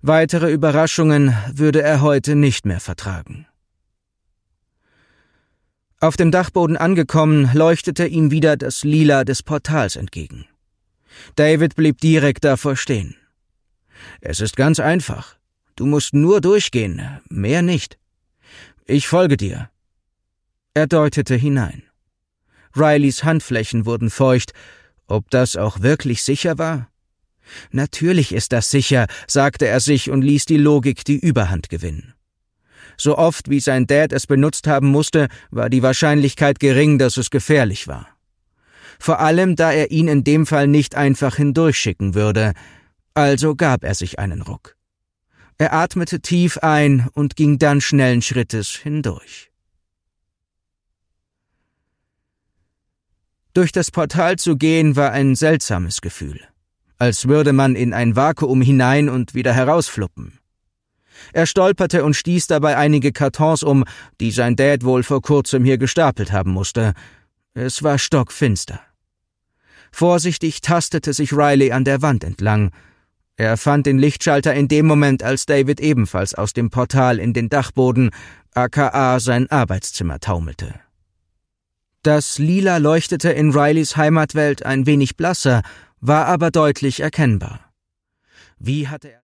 Weitere Überraschungen würde er heute nicht mehr vertragen. Auf dem Dachboden angekommen, leuchtete ihm wieder das Lila des Portals entgegen. David blieb direkt davor stehen. »Es ist ganz einfach. Du musst nur durchgehen, mehr nicht. Ich folge dir.« Er deutete hinein. Rileys Handflächen wurden feucht. Ob das auch wirklich sicher war? »Natürlich ist das sicher«, sagte er sich und ließ die Logik die Überhand gewinnen. So oft wie sein Dad es benutzt haben musste, war die Wahrscheinlichkeit gering, dass es gefährlich war. Vor allem, da er ihn in dem Fall nicht einfach hindurchschicken würde. Also gab er sich einen Ruck. Er atmete tief ein und ging dann schnellen Schrittes hindurch. Durch das Portal zu gehen war ein seltsames Gefühl, als würde man in ein Vakuum hinein und wieder herausfluppen. Er stolperte und stieß dabei einige Kartons um, die sein Dad wohl vor kurzem hier gestapelt haben musste. Es war stockfinster. Vorsichtig tastete sich Riley an der Wand entlang. Er fand den Lichtschalter in dem Moment, als David ebenfalls aus dem Portal in den Dachboden, aka sein Arbeitszimmer, taumelte. Das Lila leuchtete in Rileys Heimatwelt ein wenig blasser, war aber deutlich erkennbar. Wie hatte er